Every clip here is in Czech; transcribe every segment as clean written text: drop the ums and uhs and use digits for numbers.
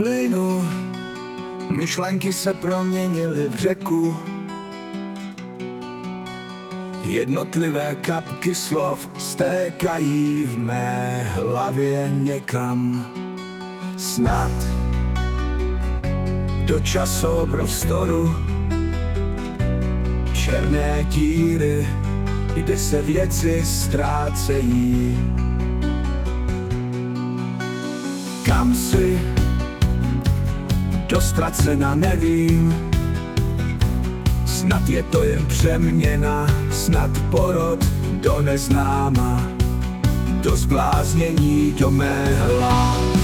plynu, myšlenky se proměnily v řeku. Jednotlivé kapky slov stékají v mé hlavě někam. Snad do časoprostoru, černé díry, kde se věci ztrácejí. Kam si dostracena, nevím. Snad je to jen přeměna, snad porod do neznáma, do zbláznění, do mé hlavy.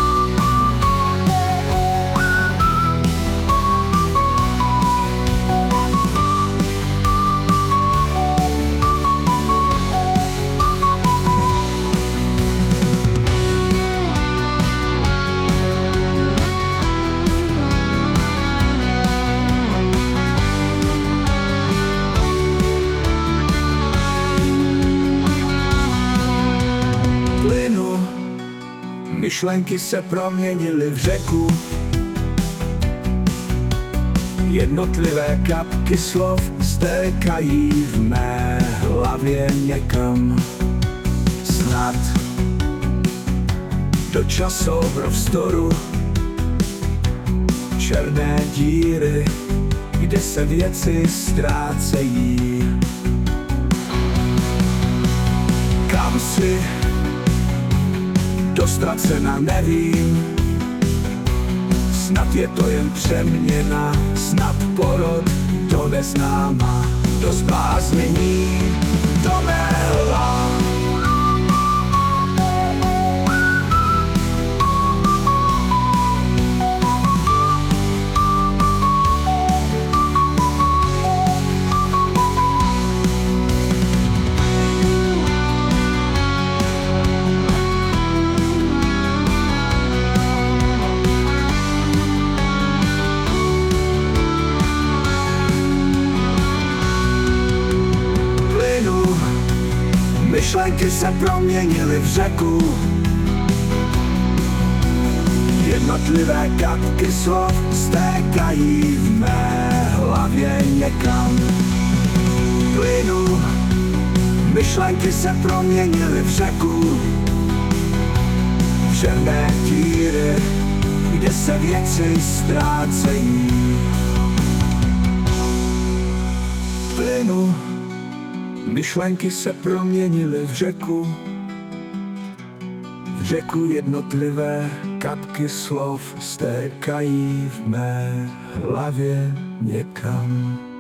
Myšlenky se proměnily v řeku. Jednotlivé kapky slov stékají v mé hlavě někam. Snad do časoprostoru, černé díry, kde se věci ztrácejí. Kam si dostracena, nevím. Snad je to jen přeměna, snad porod do neznáma, do zbláznění, do mé hlavy. Myšlenky se proměnily v řeku. Jednotlivé kapky slov stékají v mé hlavě někam. Plynu, myšlenky se proměnily v řeku. Černé díry, kde se věci ztrácejí. Plynu, myšlenky se proměnily v řeku. V řeku jednotlivé kapky slov stékají v mé hlavě někam.